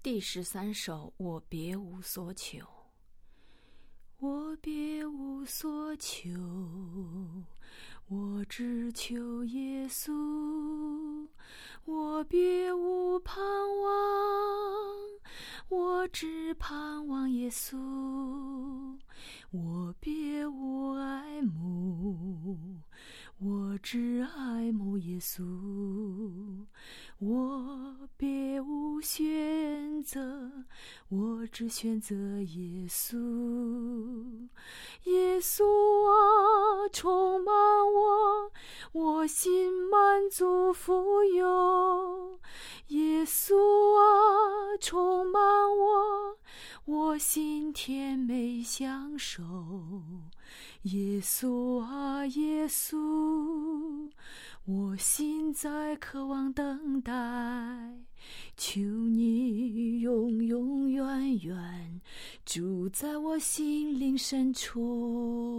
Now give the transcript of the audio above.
第13首，我别无所求。我别无所求，我只求耶稣。我别无盼望，我只盼望耶稣。我别无爱慕，我只爱慕耶稣。我别无选择，我只选择耶稣。耶稣啊，充满我，我心满足富有。耶稣啊，充满我，我心甜美享受。耶稣啊，耶稣，我心在渴望等待，求你永永远远住在我心灵深处。